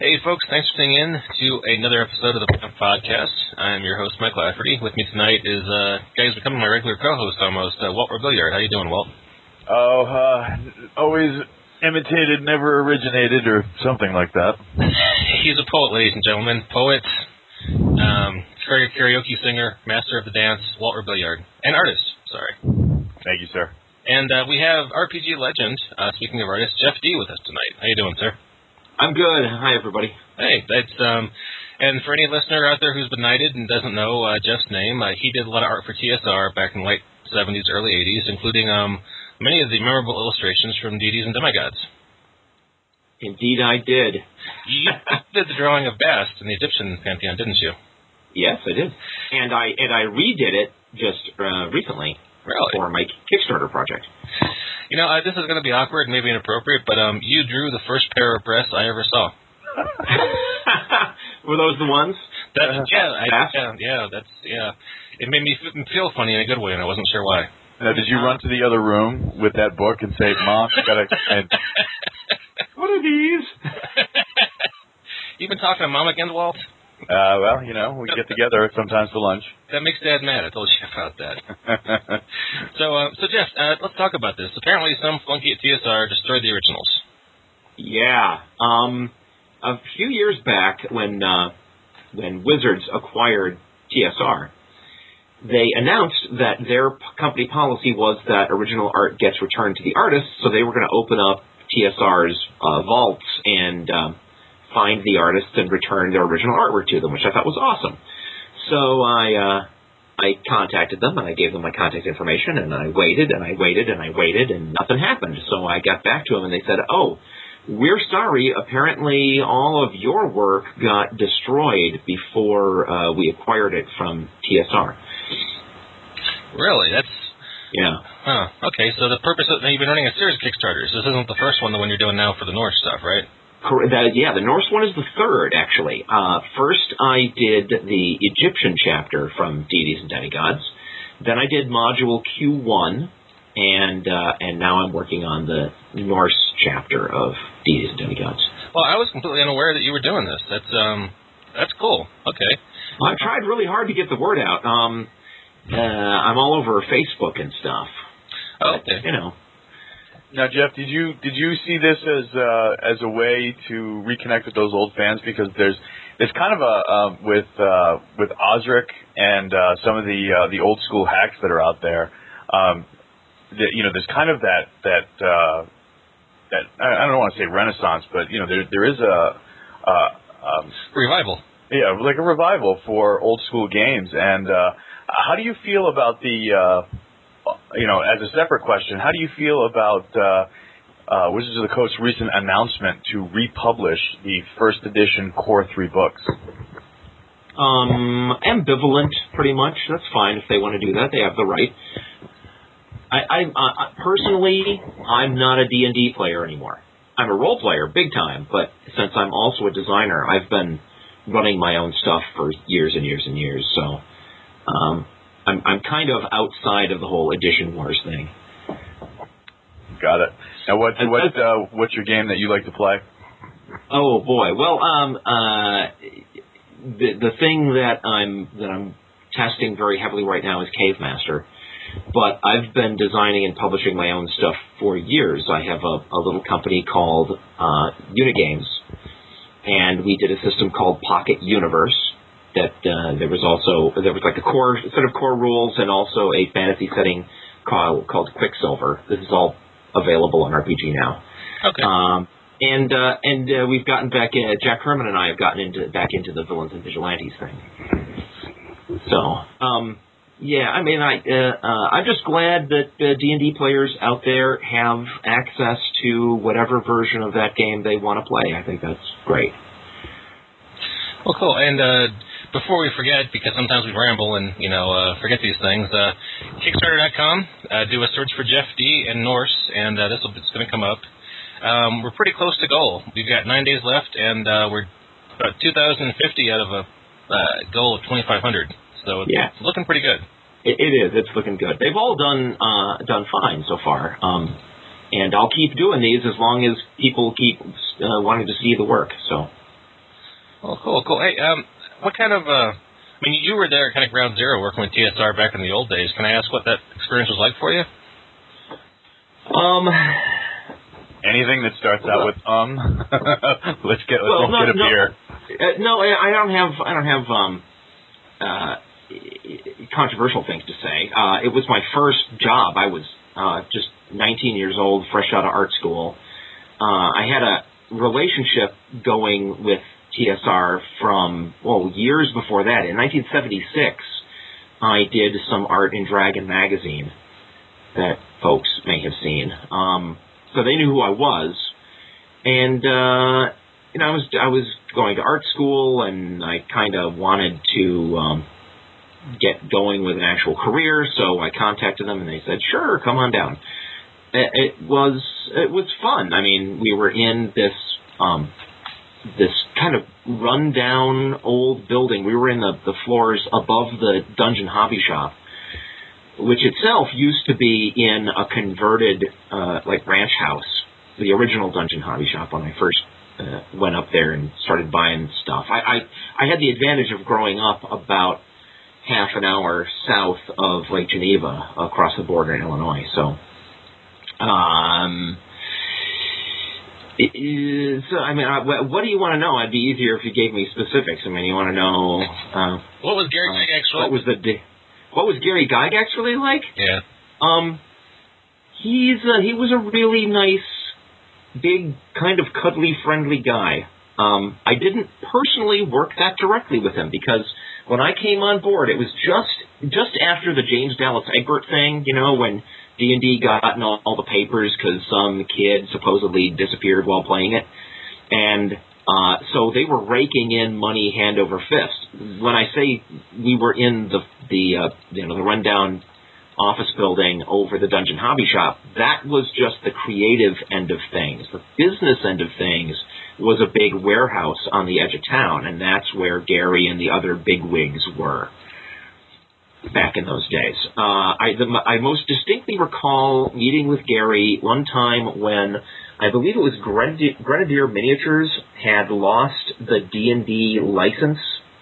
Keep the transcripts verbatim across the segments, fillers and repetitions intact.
Hey, folks, thanks for tuning in to another episode of the podcast. I'm your host, Mike Lafferty. With me tonight is, uh, guys, becoming my regular co-host almost, uh, Walt Robilliard. How you doing, Walt? Oh, uh, always imitated, never originated, or something like that. He's a poet, ladies and gentlemen. Poet, um, karaoke singer, master of the dance, Walt Robilliard. And artist, sorry. Thank you, sir. And uh, we have R P G legend, uh, speaking of artists, Jeff D. with us tonight. How you doing, sir? I'm good. Hi, everybody. Hey, that's, um, and for any listener out there who's benighted and doesn't know uh, Jeff's name, uh, he did a lot of art for T S R back in the late seventies, early eighties, including um, many of the memorable illustrations from Deities and Demigods. Indeed, I did. You did the drawing of Bast in the Egyptian pantheon, didn't you? Yes, I did. And I and I redid it just uh, recently. Really? For my Kickstarter project. You know, uh, this is going to be awkward and maybe inappropriate, but um, you drew the first pair of breasts I ever saw. Were those the ones? That, uh, yeah, I, yeah, yeah, that's yeah. It made me feel funny in a good way, and I wasn't sure why. Now, did you run to the other room with that book and say, "Mom, you gotta"? And... What are these? You been talking to Mom again, Walt? Uh, well, you know, we get together sometimes for lunch. That makes Dad mad. I told you about that. so, uh, so Jeff, uh, let's talk about this. Apparently, some flunky at T S R destroyed the originals. Yeah. Um, a few years back, when uh, when Wizards acquired T S R, they announced that their p- company policy was that original art gets returned to the artists, so they were going to open up T S R's uh, vaults and um, find the artists and return their original artwork to them, which I thought was awesome. So I uh, I contacted them, and I gave them my contact information, and I waited, and I waited, and I waited, and nothing happened. So I got back to them, and they said, oh, we're sorry, apparently all of your work got destroyed before uh, we acquired it from T S R. Really? That's... Yeah. Huh. Okay, so the purpose of... Now, you've been running a series of Kickstarters. This isn't the first one, the one you're doing now for the Norse stuff, right? That, yeah, the Norse one is the third, actually. Uh, first, I did the Egyptian chapter from Deities and Demigods. Then I did Module Q one, and uh, and now I'm working on the Norse chapter of Deities and Demigods. Well, I was completely unaware that you were doing this. That's um, that's cool. Okay. Well, I've tried really hard to get the word out. Um, uh, I'm all over Facebook and stuff. Oh, okay. But, you know. Now, Jeff, did you did you see this as uh, as a way to reconnect with those old fans? Because there's there's kind of a um, with uh, with Osric and uh, some of the uh, the old school hacks that are out there. Um, that, you know, there's kind of that that uh, that I don't want to say renaissance, but you know, there there is a uh, um, revival. Yeah, like a revival for old school games. And uh, how do you feel about the uh, you know, as a separate question, how do you feel about uh, uh, Wizards of the Coast's recent announcement to republish the first edition Core three books? Um, ambivalent, pretty much. That's fine if they want to do that. They have the right. I, I, I personally, I'm not a D and D player anymore. I'm a role player, big time, but since I'm also a designer, I've been running my own stuff for years and years and years, so... Um, I'm, I'm kind of outside of the whole edition wars thing. Got it. Now, what what uh, what's your game that you like to play? Oh boy. Well, um, uh, the the thing that I'm that I'm testing very heavily right now is Cave Master. But I've been designing and publishing my own stuff for years. I have a, a little company called uh, Unigames, and we did a system called Pocket Universe. That uh, there was also there was like a core set of core rules and also a fantasy setting called, called Quicksilver. This is all available on R P G now. Okay. Um, and uh, and uh, we've gotten back. Uh, Jack Herman and I have gotten into back into the villains and vigilantes thing. So um, yeah, I mean, I uh, uh, I'm just glad that uh, D and D players out there have access to whatever version of that game they want to play. I think that's great. Well, cool. And uh, before we forget, because sometimes we ramble and, you know, uh, forget these things, uh, Kickstarter dot com, uh, do a search for Jeff D. and Norse, and uh, this will it's going to come up. Um, we're pretty close to goal. We've got nine days left, and uh, we're about two thousand fifty out of a uh, goal of twenty-five hundred. So it's, yeah. it's looking pretty good. It, it is. It's looking good. They've all done uh, done fine so far. Um, and I'll keep doing these as long as people keep uh, wanting to see the work. So Oh, cool, cool. Hey, um, what kind of, uh, I mean, you were there kind of ground zero working with T S R back in the old days. Can I ask what that experience was like for you? Um, Anything that starts out well, with um, let's get let's well, go no, get a no, beer. Uh, no, I I don't have I don't have um, uh, controversial things to say. Uh, it was my first job. I was uh, just nineteen years old, fresh out of art school. Uh, I had a relationship going with T S R from, well, years before that. In nineteen seventy-six, I did some art in Dragon magazine that folks may have seen. Um, so they knew who I was. And, uh, you know, I was, I was going to art school, and I kind of wanted to um, get going with an actual career, so I contacted them, and they said, sure, come on down. It, it was it was fun. I mean, we were in this um, this kind of run-down old building. We were in the, the floors above the Dungeon Hobby Shop, which itself used to be in a converted, uh, like, ranch house, the original Dungeon Hobby Shop when I first uh, went up there and started buying stuff. I, I, I had the advantage of growing up about half an hour south of Lake Geneva across the border in Illinois, so... Um, it is, I mean, I, what do you want to know? It'd be easier if you gave me specifics. I mean, you want to know... Uh, what was Gary uh, Gygax like? What was, the, what was Gary Gygax really like? Yeah. Um, he's uh, he was a really nice, big, kind of cuddly, friendly guy. Um, I didn't personally work that directly with him because when I came on board, it was just just after the James Dallas Egbert thing, you know, when D and D got in all, all the papers because some kid supposedly disappeared while playing it. And uh, so they were raking in money hand over fist. When I say we were in the, the uh, you know, the rundown office building over the Dungeon Hobby Shop, that was just the creative end of things. The business end of things was a big warehouse on the edge of town, and that's where Gary and the other bigwigs were back in those days. Uh, I, the, I most distinctly recall meeting with Gary one time when I believe it was Grenadier, Grenadier Miniatures had lost the D and D license,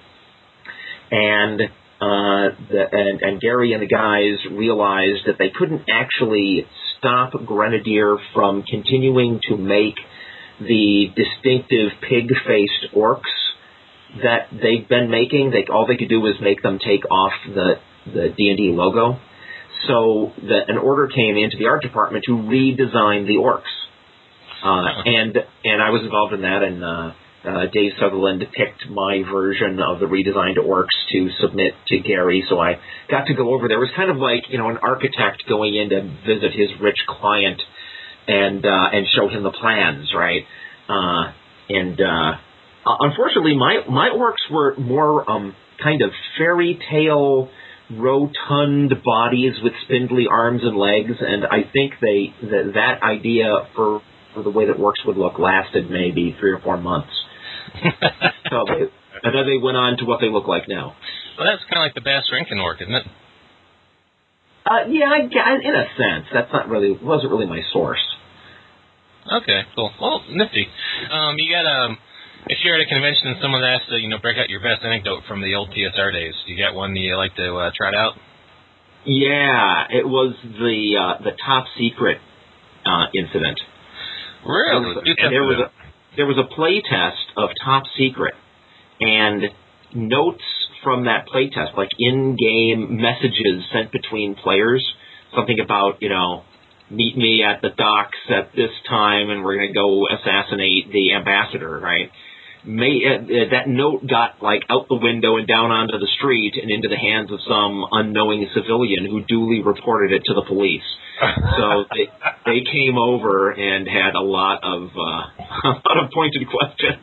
and uh, the, and, and Gary and the guys realized that they couldn't actually stop Grenadier from continuing to make the distinctive pig-faced orcs that they've been making. They, all they could do was make them take off the, the D and D logo. So the, an order came into the art department to redesign the orcs. Uh, and and I was involved in that, and uh, uh, Dave Sutherland picked my version of the redesigned orcs to submit to Gary, so I got to go over there. It was kind of like, you know, an architect going in to visit his rich client and uh, and show him the plans, right? Uh, and uh, unfortunately, my my orcs were more um, kind of fairy tale, rotund bodies with spindly arms and legs, and I think they that, that idea for, for the way that orcs would look lasted maybe three or four months. So they, and then they went on to what they look like now. Well, that's kind of like the Bass Rankin orc, isn't it? Uh, yeah, I, in a sense, that's not really wasn't really my source. Okay, cool. Well, nifty. Um, you got um, if you're at a convention and someone asks to, you know, break out your best anecdote from the old T S R days, you got one that you like to uh, trot out? Yeah, it was the uh, the top secret uh, incident. Really? There was, a, there was a there was a play test of Top Secret, and notes from that play test, like in-game messages sent between players, something about, you know, meet me at the docks at this time, and we're going to go assassinate the ambassador, right? May, uh, that note got, like, out the window and down onto the street and into the hands of some unknowing civilian who duly reported it to the police. So they, they came over and had a lot of uh, a lot of pointed questions.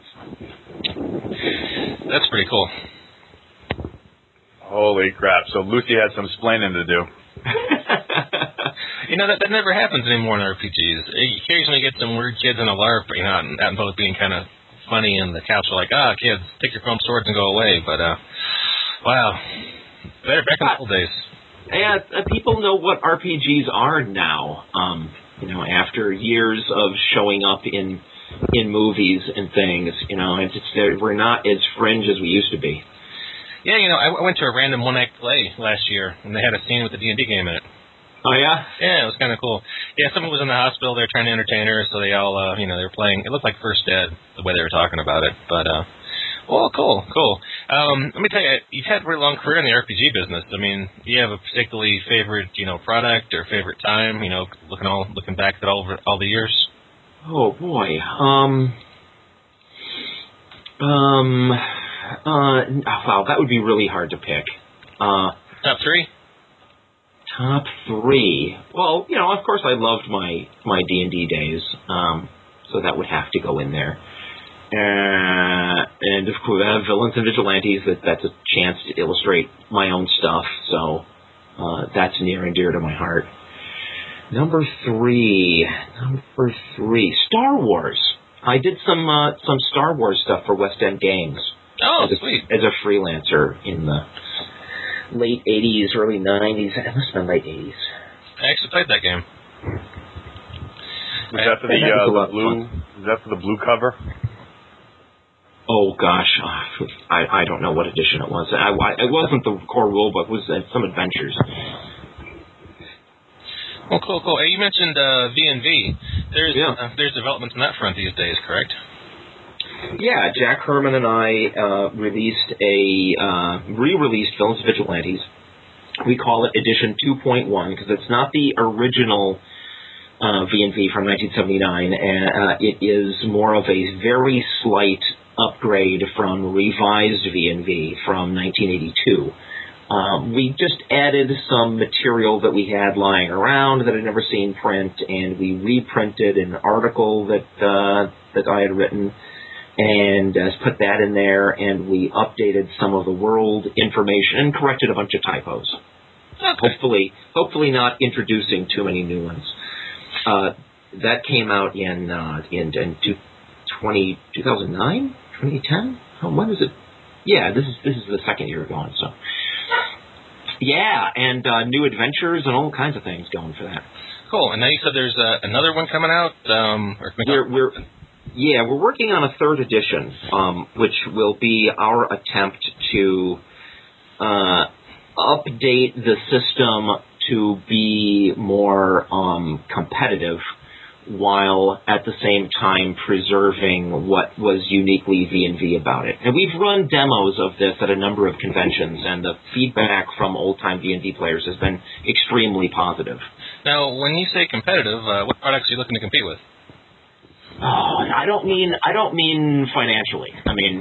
That's pretty cool. Holy crap! So Lucy had some splaining to do. You know, that, that never happens anymore in R P Gs. You occasionally get some weird kids in a LARP, you know, out in, out in public being kind of funny, and the couch are like, ah, kids, take your foam swords and go away. But, uh, wow. Better back in the old days. Yeah, uh, people know what R P Gs are now. Um, you know, after years of showing up in in movies and things. You know, it's, it's we're not as fringe as we used to be. Yeah, you know, I went to a random one-act play last year, and they had a scene with the D and D game in it. Oh, yeah? Yeah, it was kind of cool. Yeah, someone was in the hospital. They were trying to entertain her, so they all, uh, you know, they were playing. It looked like First Dead, the way they were talking about it. But, uh, well, cool, cool. Um, let me tell you, you've had a really long career in the R P G business. I mean, do you have a particularly favorite, you know, product or favorite time, you know, looking all looking back at all, all the years? Oh, boy. Um, um, uh, wow, that would be really hard to pick. Uh, Top three? Top three. Well, you know, of course I loved my, my D and D days, um, so that would have to go in there. Uh, and of course, uh, Villains and Vigilantes, that, that's a chance to illustrate my own stuff, so uh, that's near and dear to my heart. Number three. Number three. Star Wars. I did some uh, some Star Wars stuff for West End Games. Oh, as a, sweet. As a freelancer in the late eighties, early nineties. It must have been late eighties. I actually played that game. Was that for the, that uh, the blue? Was that for the blue cover? Oh gosh, I I don't know what edition it was. I, I it wasn't the core rulebook. It was uh, some adventures. Well, cool, cool. Hey, you mentioned uh, V and V. There's yeah. uh, there's developments on that front these days, correct? Yeah, Jack Herman and I uh, released a uh, re-released Villains and Vigilantes. We call it Edition two point one because it's not the original uh, V and V from nineteen seventy-nine. And, uh, it is more of a very slight upgrade from revised V and V from nineteen eighty-two. Um, we just added some material that we had lying around that I'd never seen print, and we reprinted an article that uh, that I had written and uh, put that in there, and we updated some of the world information and corrected a bunch of typos. Okay. Hopefully, hopefully not introducing too many new ones. Uh, that came out in uh, in, in two, twenty, two thousand nine, twenty ten. Oh, when is it? Yeah, this is this is the second year going. So, yeah, and uh, new adventures and all kinds of things going for that. Cool. And now you said there's uh, another one coming out. Um, or we're we're yeah we're working on a third edition, um, which will be our attempt to uh, update the system to be more um, competitive, while at the same time preserving what was uniquely V and V about it. And we've run demos of this at a number of conventions, and the feedback from old-time V and V players has been extremely positive. Now, when you say competitive, uh, what products are you looking to compete with? Oh, I don't mean I don't mean financially. I mean,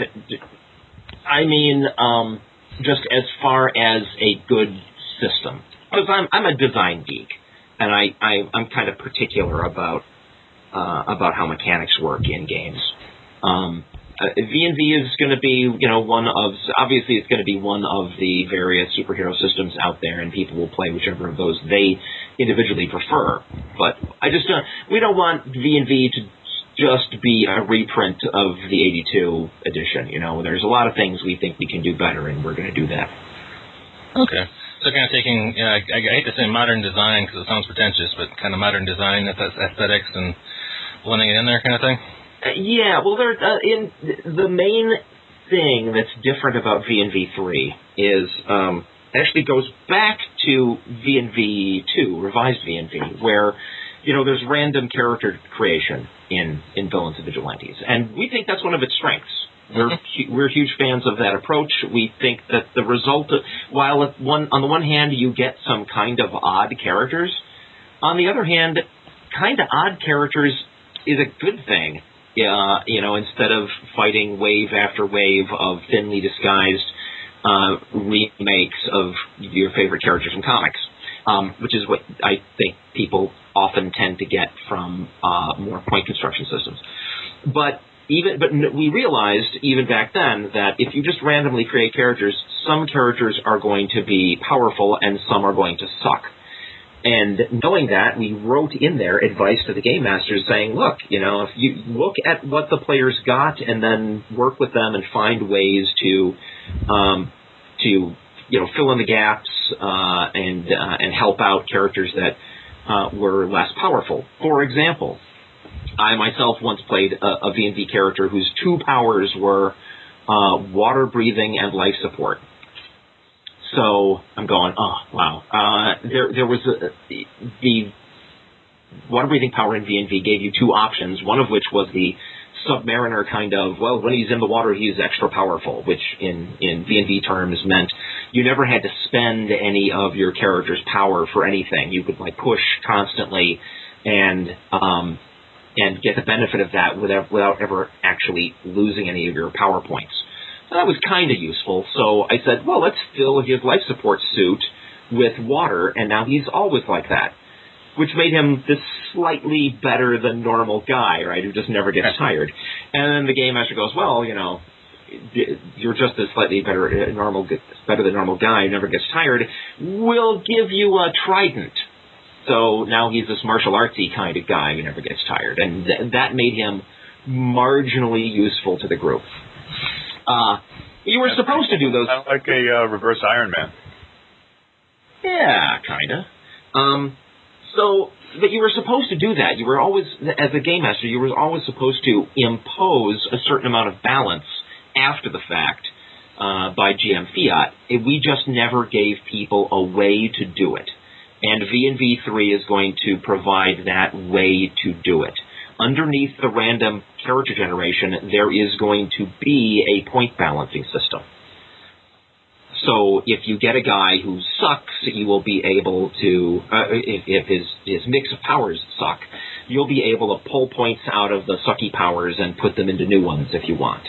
I mean um, just as far as a good system. Because I'm I'm a design geek. And I, I, I'm kind of particular about uh, about how mechanics work in games. Um, uh, V and V is going to be, you know, one of obviously it's going to be one of the various superhero systems out there, and people will play whichever of those they individually prefer. But I just uh, we don't want V and V to just be a reprint of the eighty-two edition. You know, there's a lot of things we think we can do better, and we're going to do that. Okay. So kind of taking, you know, I, I hate to say modern design because it sounds pretentious, but kind of modern design, aesthetics, and blending it in there kind of thing? Uh, yeah, well, there, uh, in the main thing that's different about V and V three is um, actually goes back to V and V two, revised V and V, where, you know, there's random character creation in, in Villains and Vigilantes. And we think that's one of its strengths. We're we're huge fans of that approach. We think that the result, of, while at one, on the one hand you get some kind of odd characters, on the other hand, kind of odd characters is a good thing. Uh, you know, instead of fighting wave after wave of thinly disguised uh, remakes of your favorite characters from comics, um, which is what I think people often tend to get from uh, more point construction systems. But Even, but we realized, even back then, that if you just randomly create characters, some characters are going to be powerful and some are going to suck. And knowing that, we wrote in there advice to the game masters saying, look, you know, if you look at what the players got and then work with them and find ways to, um, to you know, fill in the gaps uh, and uh, and help out characters that uh, were less powerful. For example, I myself once played a, a V and V character whose two powers were uh, water breathing and life support. So I'm going, oh, wow. Uh, there there was a, the, the water breathing power in V and V gave you two options, one of which was the Submariner kind of, well, when he's in the water, he's extra powerful, which in, in V and V terms meant you never had to spend any of your character's power for anything. You could, like, push constantly and um, and get the benefit of that without, without ever actually losing any of your power points. So that was kind of useful. So I said, well, let's fill his life support suit with water, and now he's always like that, which made him this slightly better than normal guy, right, who just never gets tired. And then the game master goes, well, you know, you're just a slightly better normal, better than normal guy who never gets tired. We'll give you a trident. So now he's this martial artsy kind of guy who never gets tired, and th- that made him marginally useful to the group. Uh, you were That's supposed to do those. Sounds like a uh, reverse Iron Man. Yeah, kind of. Um, so, but you were supposed to do that. You were always, as a game master, you were always supposed to impose a certain amount of balance after the fact uh, by G M fiat. We just never gave people a way to do it. And V and V three is going to provide that way to do it. Underneath the random character generation, there is going to be a point balancing system. So if you get a guy who sucks, you will be able to, uh, if, if his, his mix of powers suck, you'll be able to pull points out of the sucky powers and put them into new ones if you want.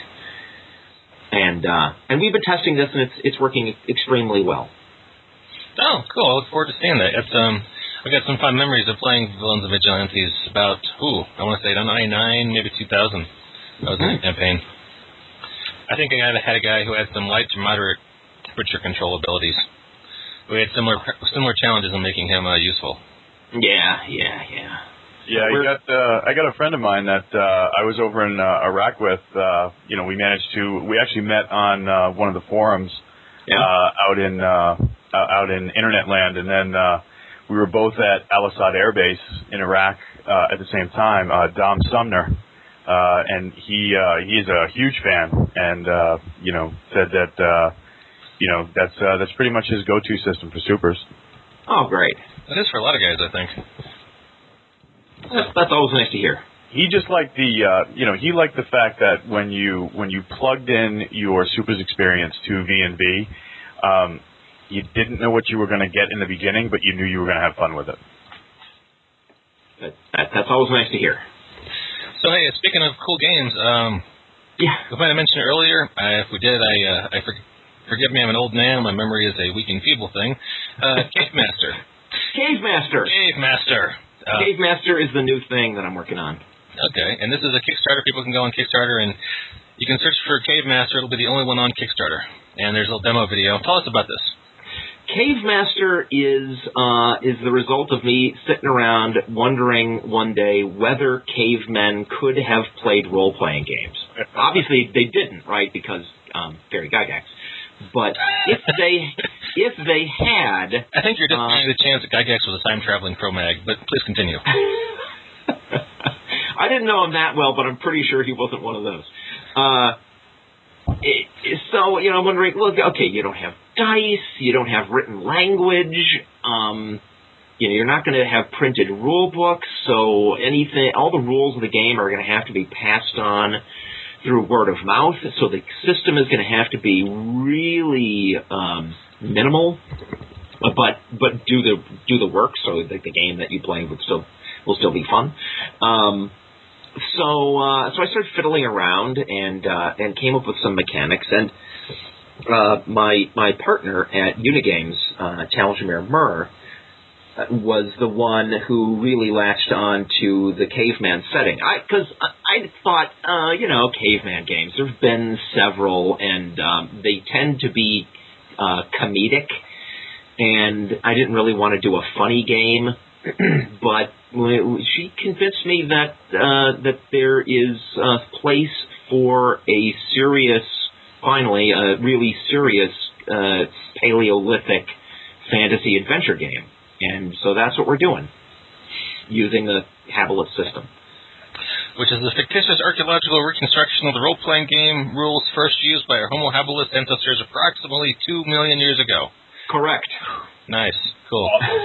And uh, and we've been testing this, and it's it's working extremely well. Oh, cool. I look forward to seeing that. It's um. I've got some fun memories of playing Villains and Vigilantes about, ooh, I want to say ninety-nine, maybe two thousand. That was a campaign. I think I had a guy who had some light to moderate temperature control abilities. We had similar similar challenges in making him uh, useful. Yeah, yeah, yeah. Yeah, I got uh, I got a friend of mine that uh, I was over in uh, Iraq with. Uh, you know, we managed to we actually met on uh, one of the forums yeah. uh, out in uh, out in Internet Land, and then. Uh, We were both at Al Asad Air Base in Iraq uh, at the same time. Uh, Dom Sumner, uh, and he uh, he's a huge fan, and uh, you know said that uh, you know that's uh, that's pretty much his go-to system for supers. Oh, great! It is for a lot of guys, I think. That's, that's always nice to hear. He just liked the uh, you know he liked the fact that when you when you plugged in your supers experience to V and V. Um, You didn't know what you were going to get in the beginning, but you knew you were going to have fun with it. That, that, that's always nice to hear. So, hey, speaking of cool games, um, yeah, we might have mentioned it earlier. I, if we did, I, uh, I for, forgive me, I'm an old man. My memory is a weak and feeble thing. Uh, Cave Master. Cave Master. Cave Master. Uh, Cave Master is the new thing that I'm working on. Okay, and this is a Kickstarter. People can go on Kickstarter, and you can search for Cave Master. It'll be the only one on Kickstarter. And there's a little demo video. Tell us about this. Cave Master is uh, is the result of me sitting around wondering one day whether cavemen could have played role-playing games. Obviously, they didn't, right? Because um, Gary Gygax. But if they if they had, I think you're discounting uh, the chance that Gygax was a time-traveling pro-mag. But please continue. I didn't know him that well, but I'm pretty sure he wasn't one of those. Uh, it, so you know, I'm wondering. Look, okay, you don't have dice, you don't have written language, um, you know, you're not going to have printed rule books, so anything, all the rules of the game are going to have to be passed on through word of mouth, so the system is going to have to be really um, minimal, but but do the do the work, so that the game that you play will still will still be fun. Um, so uh, so I started fiddling around and uh, and came up with some mechanics. And Uh, my my partner at Unigames, uh, Taljamir Murr, uh, was the one who really latched on to the caveman setting. Because I, I, I thought, uh, you know, caveman games, there have been several, and um, they tend to be uh, comedic, and I didn't really want to do a funny game, but she convinced me that, uh, that there is a place for a serious finally, a really serious uh, Paleolithic fantasy adventure game. And so that's what we're doing, using the Habilet system. which is a fictitious archaeological reconstruction of the role-playing game rules first used by our Homo habilis ancestors approximately two million years ago. Correct. Nice. Cool.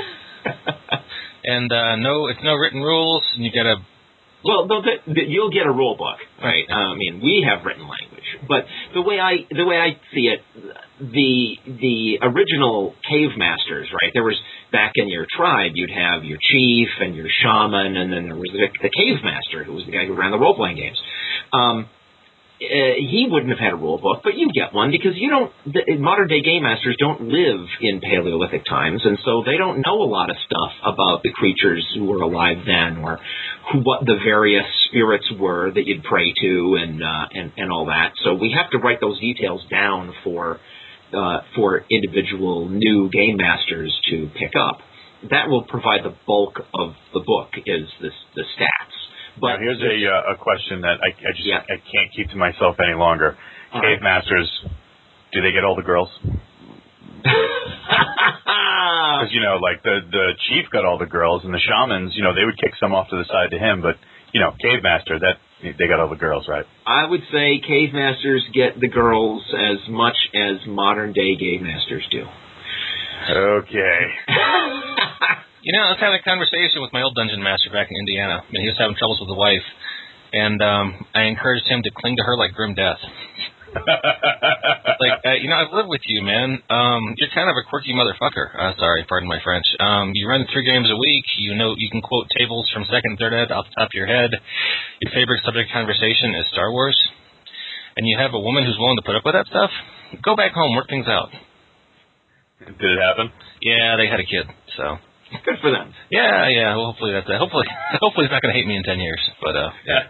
And uh, no, it's no written rules, and you got to... Well, the, the, you'll get a rule book, right? Uh, I mean, we have written language, but the way I the way I see it, the the original cave masters, right? There was back in your tribe, you'd have your chief and your shaman, and then there was the, the cave master, who was the guy who ran the role playing games. Um, Uh, he wouldn't have had a rule book, but you get one because you don't. The, modern day game masters don't live in Paleolithic times, and so they don't know a lot of stuff about the creatures who were alive then, or who, what the various spirits were that you'd pray to, and uh, and and all that. So we have to write those details down for uh, for individual new game masters to pick up. That will provide the bulk of the book is this the stats. Now But here's a uh, a question that I, I just yeah. I can't keep to myself any longer. All Cave right. masters, do they get all the girls? Because you know, like the the chief got all the girls, and the shamans, you know, they would kick some off to the side to him. But you know, cave master, that they got all the girls, right? I would say cave masters get the girls as much as modern day game masters do. Okay. You know, I was having a conversation with my old dungeon master back in Indiana, and he was having troubles with the wife, and um, I encouraged him to cling to her like grim death. Like, uh, you know, I've lived with you, man. Um, you're kind of a quirky motherfucker. Uh, sorry, pardon my French. Um, you run three games a week. You know, you can quote tables from second and third ed off the top of your head. Your favorite subject of conversation is Star Wars, and you have a woman who's willing to put up with that stuff. Go back home, work things out. Did it happen? Yeah, they had a kid, so. Good for them. Yeah, yeah. Well, hopefully that's it. Hopefully, hopefully he's not going to hate me in ten years. But uh, yeah.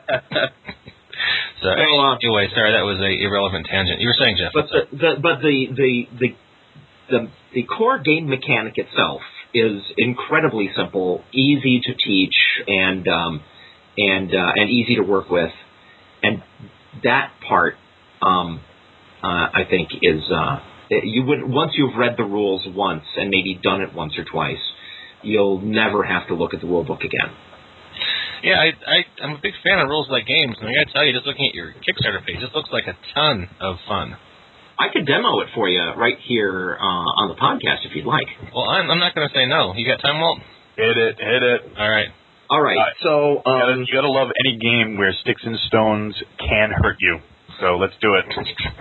So well, uh, anyway, sorry, that was a irrelevant tangent. You were saying, Jeff. But the, the but the the the the the core game mechanic itself is incredibly simple, easy to teach, and um, and uh, and easy to work with, and that part, um, uh, I think, is uh, you would once you've read the rules once and maybe done it once or twice, you'll never have to look at the rule book again. Yeah, I, I, I'm a big fan of rules-like games, and I got to tell you, just looking at your Kickstarter page, this looks like a ton of fun. I could demo it for you right here uh, on the podcast if you'd like. Well, I'm, I'm not going to say no. You got time, Walt? Hit it, hit it. All right. All right. Uh, so um, you, gotta, you gotta love any game where sticks and stones can hurt you. So let's do it.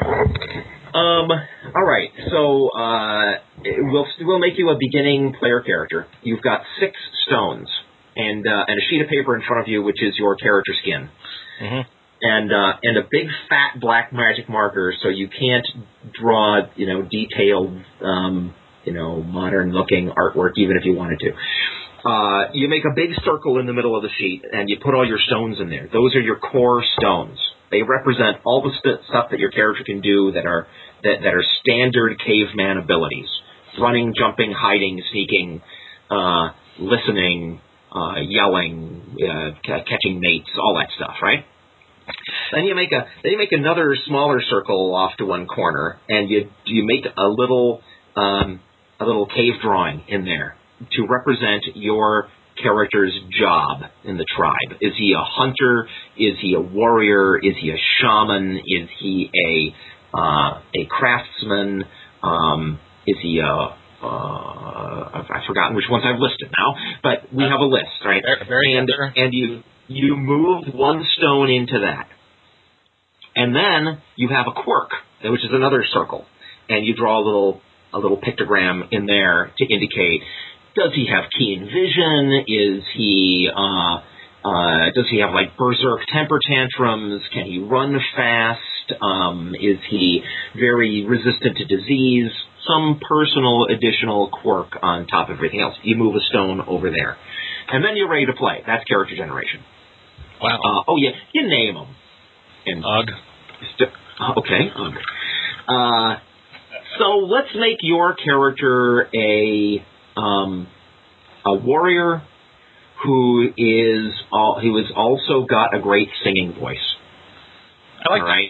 Um. All right. So uh, we'll we'll make you a beginning player character. You've got six stones and uh, and a sheet of paper in front of you, which is your character skin, mm-hmm. and uh, and a big fat black magic marker, so you can't draw you know detailed um, you know modern looking artwork even if you wanted to. Uh, you make a big circle in the middle of the sheet, and you put all your stones in there. Those are your core stones. They represent all the st- stuff that your character can do that are that, that are standard caveman abilities: running, jumping, hiding, sneaking, uh, listening, uh, yelling, uh, c- catching mates, all that stuff, right? Then you make a then you make another smaller circle off to one corner, and you you make a little um, a little cave drawing in there to represent your character's job in the tribe. Is he a hunter? Is he a warrior? Is he a shaman? Is he a uh, a craftsman? Um, is he a uh, I've, I've forgotten which ones I've listed now, but we have a list, right? Very and hunter. and you you move one stone into that, and then you have a quirk, which is another circle, and you draw a little a little pictogram in there to indicate. Does he have keen vision? Is he, uh, uh, does he have like berserk temper tantrums? Can he run fast? Um, is he very resistant to disease? Some personal additional quirk on top of everything else. You move a stone over there. And then you're ready to play. That's character generation. Wow. Uh, oh, yeah, you name them. And, Ugh. St- okay, Ugh. Uh, so let's make your character a... Um, a warrior who is all, who has also got a great singing voice. I like all right,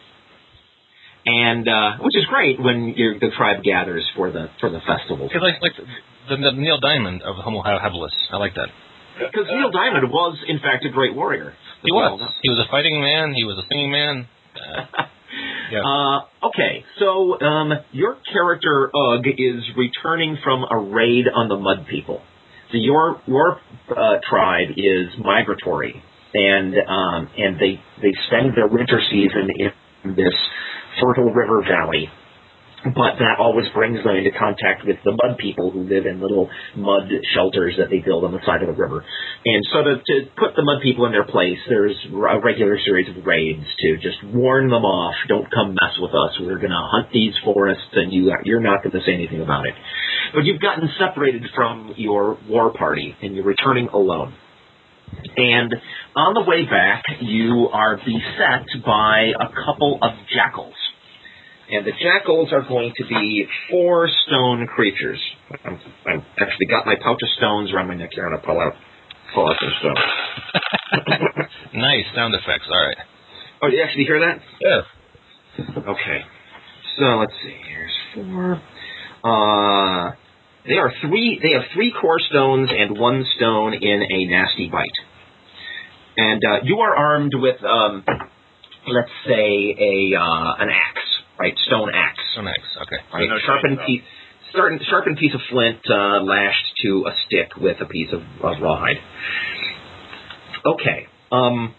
and uh, which is great when your, the tribe gathers for the for the festival. It's like like the, the Neil Diamond of Homo habilis. I like that. Because Neil Diamond was, in fact, a great warrior. He was. He was a fighting man. He was a singing man. Uh, yeah. uh, okay, so um, your character, Ugg, is returning from a raid on the Mud People. So your your uh, tribe is migratory, and um, and they, they spend their winter season in this fertile river valley. But that always brings them into contact with the mud people who live in little mud shelters that they build on the side of the river. And so to, to put the mud people in their place, there's a regular series of raids to just warn them off. Don't come mess with us. We're going to hunt these forests, and you, you're not going to say anything about it. But you've gotten separated from your war party, and you're returning alone. And on the way back, you are beset by a couple of jackals. And the jackals are going to be four stone creatures. I'm, I've actually got my pouch of stones around my neck here, and I'll pull out, pull out some stones. Nice sound effects. All right. Oh, did you actually hear that? Yeah. Okay. So let's see. Here's four. Uh, they are three. They have three core stones and one stone in a nasty bite. And uh, you are armed with, um, let's say, a uh, an axe. Right, stone axe. Stone axe, okay. Right, no sharpened piece, sharpened, sharpened piece of flint uh, lashed to a stick with a piece of, of rawhide. Okay. Um.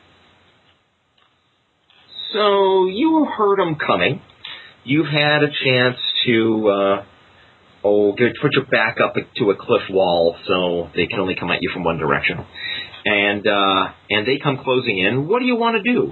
So you heard them coming. You've had a chance to uh, oh, get, put your back up to a cliff wall, so they can only come at you from one direction. And uh, and they come closing in. What do you want to do?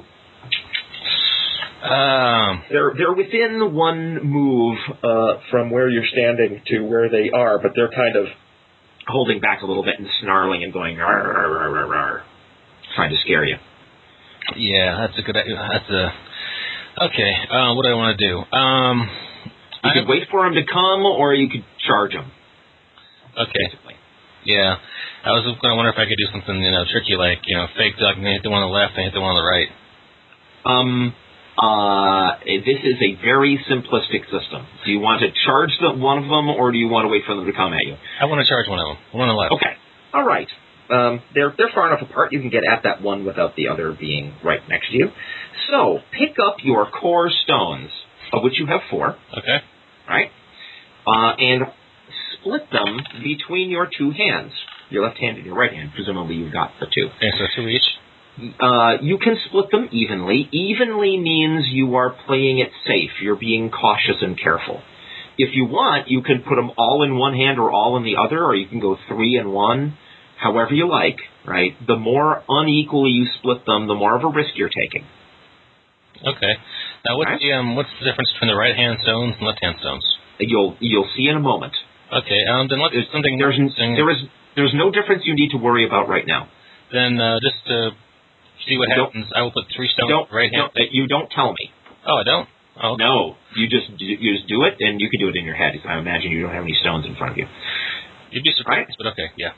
Um, they're they're within one move uh, from where you're standing to where they are, but they're kind of holding back a little bit and snarling and going rar, rar, rar, rar, rar, trying to scare you. Yeah, that's a good. That's a okay. Uh, what do I want to do? Um, you I, could wait for them to come, or you could charge them. Okay. Basically. Yeah, I was going to wonder if I could do something, you know, tricky like you know, fake duck and hit the one on the left and hit the one on the right. Um. Uh, this is a very simplistic system. Do you want to charge the, one of them, or do you want to wait for them to come at you? I want to charge one of them. One on the left. Okay. All right. Um, they're they're far enough apart. You can get at that one without the other being right next to you. So pick up your core stones, of which you have four. Okay. Right. Uh, and split them between your two hands, your left hand and your right hand. Presumably, you've got the two. Okay, so two each. Uh, you can split them evenly. Evenly means you are playing it safe. You're being cautious and careful. If you want, you can put them all in one hand or all in the other, or you can go three in one, however you like, right? The more unequally you split them, the more of a risk you're taking. Okay. Now, what's, right? the, um, what's the difference between the right-hand stones and left-hand stones? You'll you'll see in a moment. Okay. Um, then let, there's something there's there is there's no difference you need to worry about right now. Then uh, just uh, see what don't, happens. I will put three stones don't, right hand. Don't, you don't tell me. Oh, I don't? Oh, okay. No, you just you just do it, and you can do it in your head. I imagine you don't have any stones in front of you. You'd be surprised, right? but okay, yeah.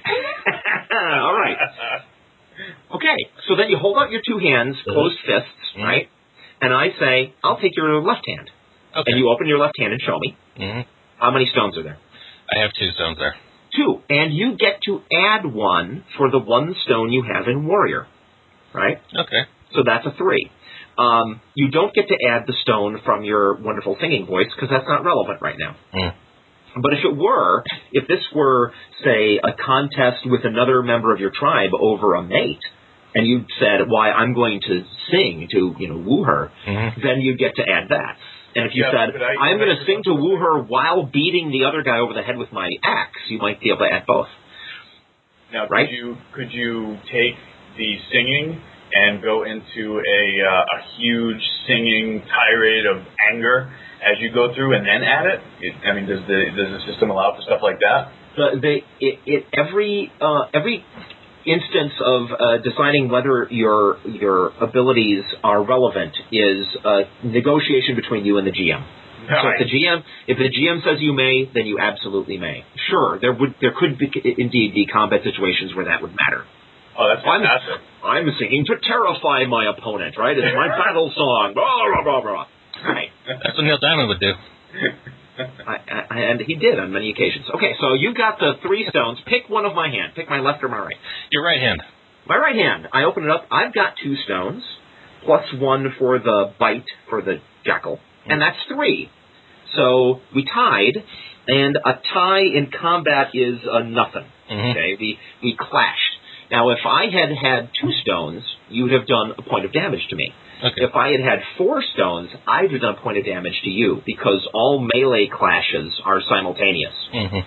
All right. Okay, so then you hold out your two hands, closed fists, mm-hmm. right? And I say, I'll take your left hand. Okay. And you open your left hand and show me. Mm-hmm. How many stones are there? I have two stones there. Two. And you get to add one for the one stone you have in warrior. Right? Okay. So that's a three. Um, you don't get to add the stone from your wonderful singing voice because that's not relevant right now. Mm. But if it were, if this were, say, a contest with another member of your tribe over a mate, and you said, why, I'm going to sing to, you know, woo her, mm-hmm. then you'd get to add that. And if you yeah, said, I, I'm going to sing to woo her while beating the other guy over the head with my axe, you might be able to add both. Now, right? could you, could you take the singing and go into a uh, a huge singing tirade of anger as you go through, and then add it? it I mean, does the does the system allow for stuff like that? Uh, they it, it every uh, every instance of uh, deciding whether your your abilities are relevant is a negotiation between you and the G M. All so right. if the G M if the G M says you may, then you absolutely may. Sure, there would there could be, indeed be combat situations where that would matter. Oh, that's fantastic. I'm, I'm singing to terrify my opponent, right? It's my battle song. Blah, blah, blah, blah. Right. That's what Neil Diamond would do. I, I, And he did on many occasions. Okay, so you got the three stones. Pick one of my hand. Pick my left or my right. Your right hand. My right hand. I open it up. I've got two stones, plus one for the bite for the jackal, and that's three. So we tied, and a tie in combat is a nothing. Mm-hmm. Okay, we we clashed. Now, if I had had two stones, you would have done a point of damage to me. Okay. If I had had four stones, I would have done a point of damage to you, because all melee clashes are simultaneous. Mm-hmm.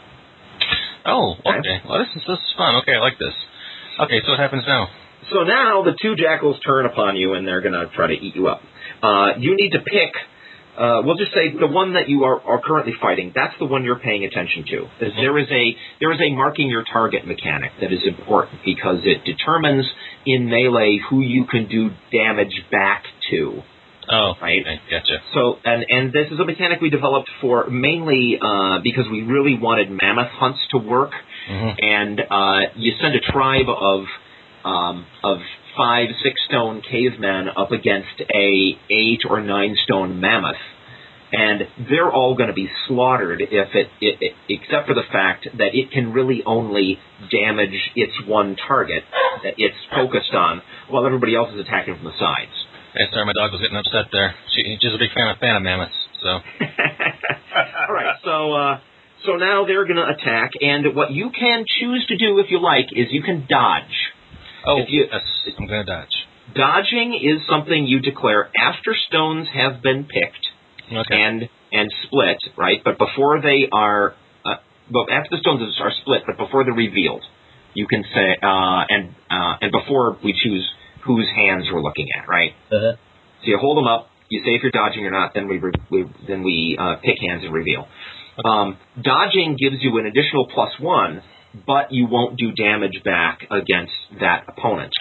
Oh, okay. Well, this is, this is fun. Okay, I like this. Okay, so what happens now? So now the two jackals turn upon you, and they're going to try to eat you up. Uh, you need to pick... Uh, we'll just say the one that you are, are currently fighting, that's the one you're paying attention to. Mm-hmm. There is a there is a marking your target mechanic that is important, because it determines in melee who you can do damage back to. Oh, right. Okay, gotcha. So, and, and this is a mechanic we developed for mainly uh, because we really wanted mammoth hunts to work. Mm-hmm. And uh, you send a tribe of um, of five, six stone cavemen up against a eight or nine stone mammoth, and they're all going to be slaughtered if it, it, it, except for the fact that it can really only damage its one target that it's focused on, while everybody else is attacking from the sides. Hey, sorry, my dog was getting upset there. She, she's a big fan of fan of mammoths, so. All right, so uh, so now they're going to attack, and what you can choose to do if you like is you can dodge. Oh, if you, yes, I'm going to dodge. Dodging is something you declare after stones have been picked okay. and and split, right? But before they are, uh, but after the stones are split, but before they're revealed, you can say, uh, and uh, and before we choose whose hands we're looking at, right? Uh-huh. So you hold them up, you say if you're dodging or not, then we, re- we then we uh, pick hands and reveal. Okay. Um, dodging gives you an additional plus one, but you won't do damage back against that opponent.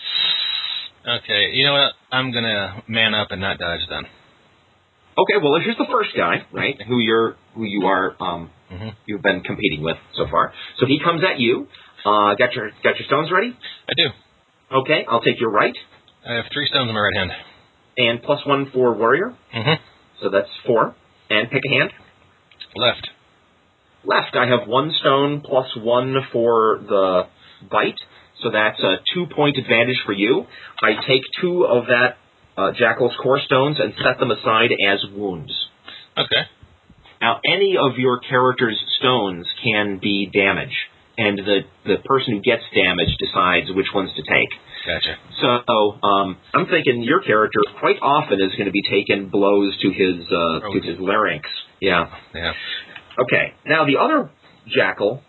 Okay, you know what? I'm going to man up and not dodge then. Okay, well, here's the first guy, right, who you're, who you are, um, mm-hmm. you've been competing with so far. So he comes at you. Uh, got your, got your stones ready? I do. Okay, I'll take your right. I have three stones in my right hand. And plus one for warrior. Mm-hmm. So that's four. And pick a hand. Left. Left, I have one stone plus one for the bite. So that's a two-point advantage for you. I take two of that uh, Jackal's core stones and set them aside as wounds. Okay. Now, any of your character's stones can be damage, and the, the person who gets damage decides which ones to take. Gotcha. So um, I'm thinking your character quite often is going to be taking blows to his uh, oh, to his larynx. Yeah. Yeah. Okay. Now the other jackal,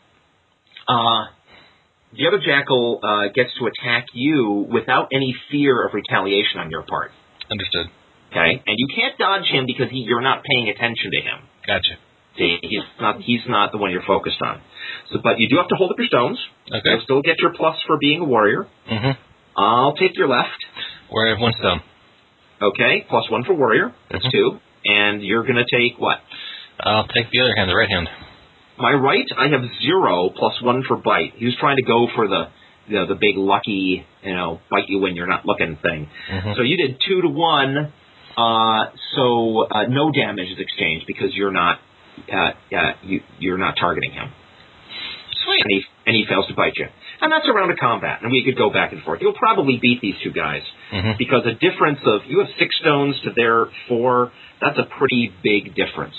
uh, the other jackal uh, gets to attack you without any fear of retaliation on your part. Understood. Okay. And you can't dodge him because he, you're not paying attention to him. Gotcha. See, he's not he's not the one you're focused on. So, but you do have to hold up your stones. Okay. You'll still get your plus for being a warrior. Mm-hmm. I'll take your left. Where I have one stone. Okay, plus one for warrior. That's mm-hmm. two. And you're going to take what? I'll take the other hand, the right hand. My right, I have zero plus one for bite. He was trying to go for the you know, the big lucky, you know, bite you when you're not looking thing. Mm-hmm. So you did two to one. Uh, so uh, no damage is exchanged because you're not uh, uh, you, you're not targeting him. Sweet. And he, and he fails to bite you. And that's a round of combat, and we could go back and forth. You'll probably beat these two guys, mm-hmm. because a difference of, you have six stones to their four, that's a pretty big difference.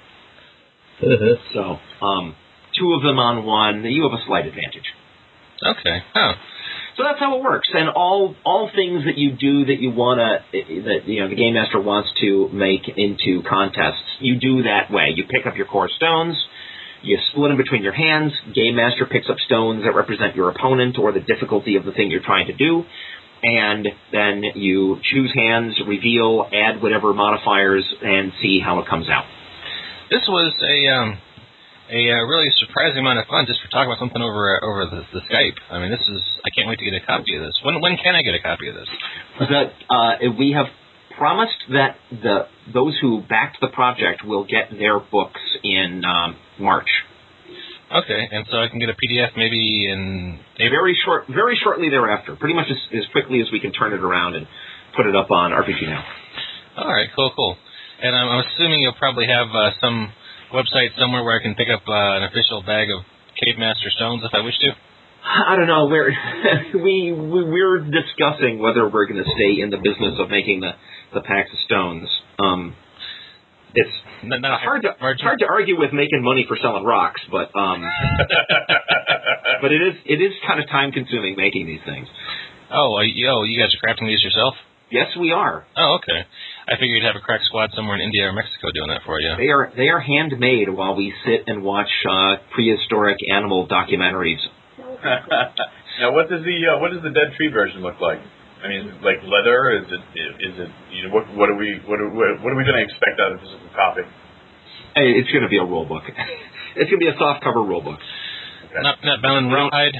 Mm-hmm. So, um, two of them on one, you have a slight advantage. Okay. Oh. So that's how it works. And all all things that you do that you want to, that you know, the Game Master wants to make into contests, you do that way. You pick up your core stones, you split them between your hands. Game Master picks up stones that represent your opponent or the difficulty of the thing you're trying to do. And then you choose hands, reveal, add whatever modifiers, and see how it comes out. This was a um, a uh, really surprising amount of fun just for talking about something over uh, over the, the Skype. I mean, this is I can't wait to get a copy of this. When when can I get a copy of this? That uh, we have promised that the those who backed the project will get their books in um, March. Okay, and so I can get a P D F maybe in April? Very short, very shortly thereafter. Pretty much as, as quickly as we can turn it around and put it up on R P G Now. All right, cool, cool. And I'm, I'm assuming you'll probably have uh, some website somewhere where I can pick up uh, an official bag of Cave Master stones if I wish to? I don't know. We're we, we we're discussing whether we're going to stay in the business of making the, the packs of stones. Um, it's not, not hard to it's hard to argue with making money for selling rocks, but um, but it is it is kind of time consuming making these things. Oh, you, oh, you guys are crafting these yourself? Yes, we are. Oh, okay. I figured you'd have a crack squad somewhere in India or Mexico doing that for you. They are they are handmade while we sit and watch uh, prehistoric animal documentaries. Now, what does the uh, what does the Dead Tree version look like? I mean, like leather? Is it is it you know what what are we what are, what are we going to expect out of this copy? Hey, it's going to be a rule book. It's going to be a soft cover rule book. Okay. Not not bound in rawhide.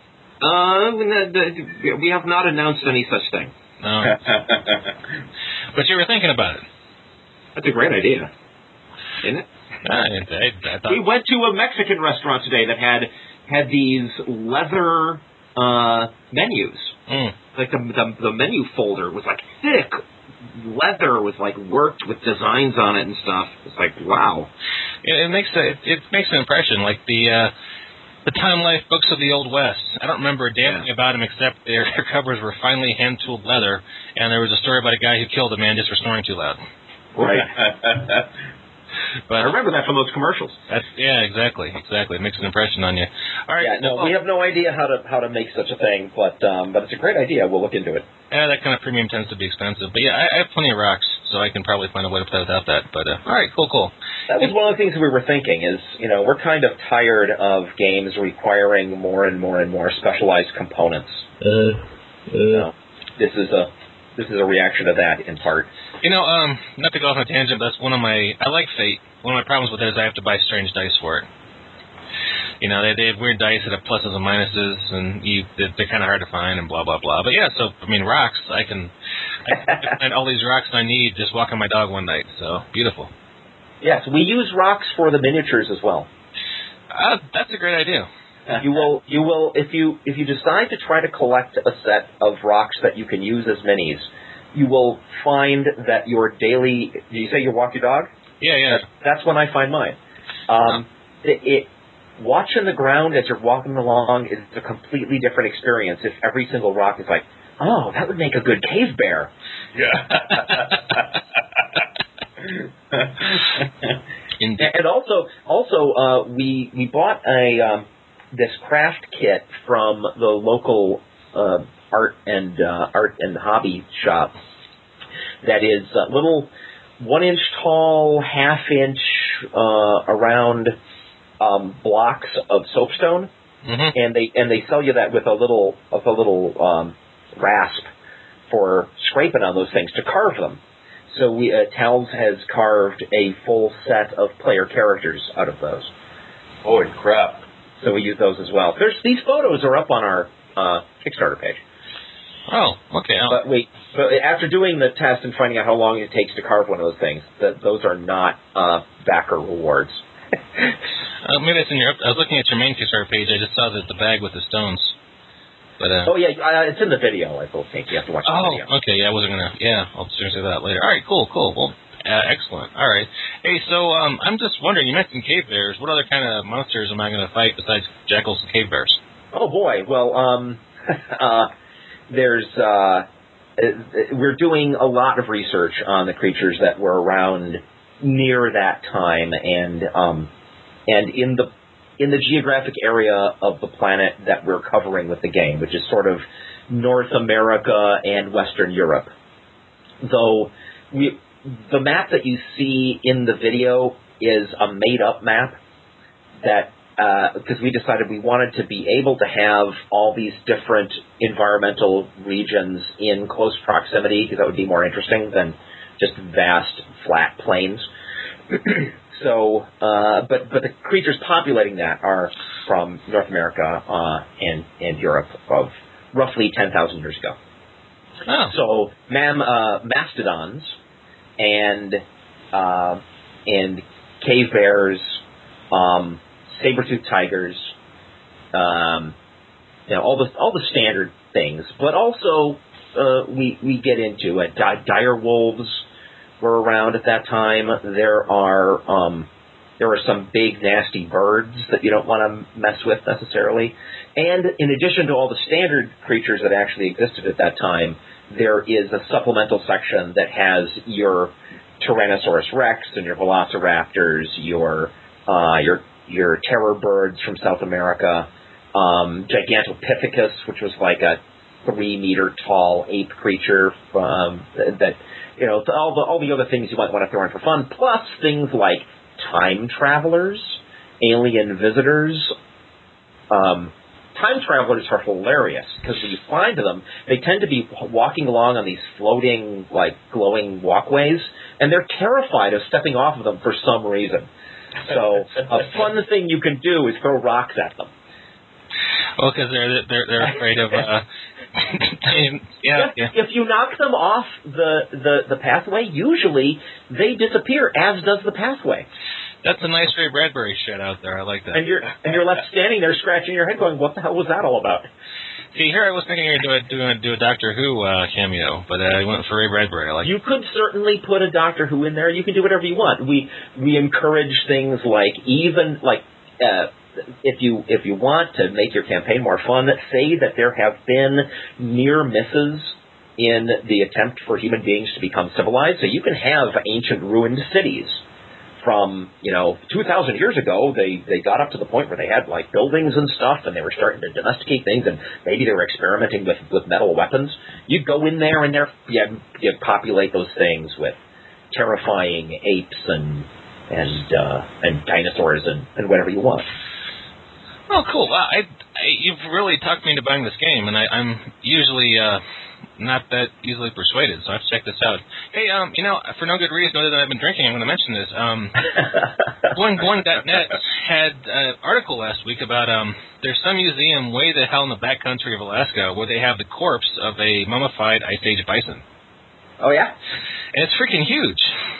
Uh, we have not announced any such thing. No. But you were thinking about it. That's a great idea, isn't it? I, I, I thought... We went to a Mexican restaurant today that had had these leather uh, menus. Mm. Like the, the the menu folder was like thick leather with like worked with designs on it and stuff. It's like wow. It, it makes a, it, it makes an impression. Like the uh, the Time Life books of the Old West. I don't remember a damn thing yeah. about them except their covers were finely hand tooled leather, and there was a story about a guy who killed a man just for snoring too loud. Right. But I remember that from those commercials. That's, yeah, exactly, exactly. It makes an impression on you. All right. Yeah, no, well, we have no idea how to how to make such a thing, but um, but it's a great idea. We'll look into it. Yeah, that kind of premium tends to be expensive, but yeah, I, I have plenty of rocks, so I can probably find a way to play without that. But uh, all right, cool, cool. That was one of the things we were thinking. Is you know we're kind of tired of games requiring more and more and more specialized components. Uh, uh. So this is a this is a reaction to that in part. You know, um, not to go off on a tangent, but that's one of my. I like Fate. One of my problems with it is I have to buy strange dice for it. You know, they they have weird dice that have pluses and minuses, and you they're, they're kind of hard to find, and blah blah blah. But yeah, so I mean, rocks. I can, I can find all these rocks I need just walking my dog one night. So beautiful. Yes, we use rocks for the miniatures as well. Uh, that's a great idea. You will you will if you if you decide to try to collect a set of rocks that you can use as minis, you will find that your daily. Did you say you walk your dog? Yeah, yeah. That's, that's when I find mine. Um, it, it watching the ground as you're walking along is a completely different experience. If every single rock is like, oh, that would make a good cave bear. Yeah. Indeed. And also, also uh, we we bought a um, this craft kit from the local uh, art and uh, art and hobby shop. That is a little one inch tall, half inch uh, around um, blocks of soapstone, mm-hmm. and they and they sell you that with a little with a little um, rasp for scraping on those things to carve them. So we uh, Tals has carved a full set of player characters out of those. Holy crap! So we use those as well. There's these photos are up on our uh, Kickstarter page. Oh, okay. Oh. But wait, but after doing the test and finding out how long it takes to carve one of those things, that those are not uh, backer rewards. uh, maybe it's in your. I was looking at your main Kickstarter page. I just saw that the bag with the stones. But uh, oh yeah, uh, it's in the video. I think you have to watch the oh, video. okay. Yeah, I wasn't gonna. Yeah, I'll soon say that later. All right, cool, cool. Well, uh, excellent. All right. Hey, so um, I'm just wondering. You mentioned cave bears. What other kind of monsters am I going to fight besides jackals and cave bears? Oh boy. Well, um, uh, there's. Uh, we're doing a lot of research on the creatures that were around near that time, and um, and in the in the geographic area of the planet that we're covering with the game, which is sort of North America and Western Europe. Though we, the map that you see in the video is a made-up map that. Because uh, we decided we wanted to be able to have all these different environmental regions in close proximity, because that would be more interesting than just vast flat plains. so, uh, but but the creatures populating that are from North America uh, and and Europe of roughly ten thousand years ago. Oh. So, mam uh, mastodons and uh, and cave bears. Um, Saber-toothed tigers, um, you know, all the all the standard things, but also uh, we we get into uh, di- dire wolves were around at that time. There are um, There are some big, nasty birds that you don't want to mess with necessarily. And in addition to all the standard creatures that actually existed at that time, there is a supplemental section that has your Tyrannosaurus Rex and your Velociraptors, your uh, your your terror birds from South America, um, Gigantopithecus, which was like a three-meter-tall ape creature um, that, you know, all the all the other things you might want to throw in for fun, plus things like time travelers, alien visitors. Um, time travelers are hilarious because when you find them, they tend to be walking along on these floating, like, glowing walkways, and they're terrified of stepping off of them for some reason. So a fun thing you can do is throw rocks at them. Well, because they're they're they're afraid of. Uh, yeah, yeah, yeah. If you knock them off the, the, the pathway, usually they disappear, as does the pathway. That's a nice Ray Bradbury shit out there. I like that. And you're and you're left standing there scratching your head, going, "What the hell was that all about?" See, here I was thinking you're doing do a, do a Doctor Who uh, cameo, but uh, I went for Ray Bradbury. I like. You could certainly put a Doctor Who in there. You can do whatever you want. We we encourage things like even like. Uh, If you if you want to make your campaign more fun, say that there have been near misses in the attempt for human beings to become civilized. So you can have ancient ruined cities from, you know, two thousand years ago. They they got up to the point where they had like buildings and stuff, and they were starting to domesticate things, and maybe they were experimenting with, with metal weapons. You go in there and there you, you populate those things with terrifying apes and and uh, and dinosaurs and, and whatever you want. Oh, cool. Wow, I, I, you've really talked me into buying this game, and I, I'm usually uh, not that easily persuaded, so I have to check this out. Hey, um, you know, for no good reason other than I've been drinking, I'm going to mention this. Um, boing boing dot net had an article last week about um, there's some museum way the hell in the backcountry of Alaska where they have the corpse of a mummified Ice Age bison. Oh, yeah? And it's freaking huge.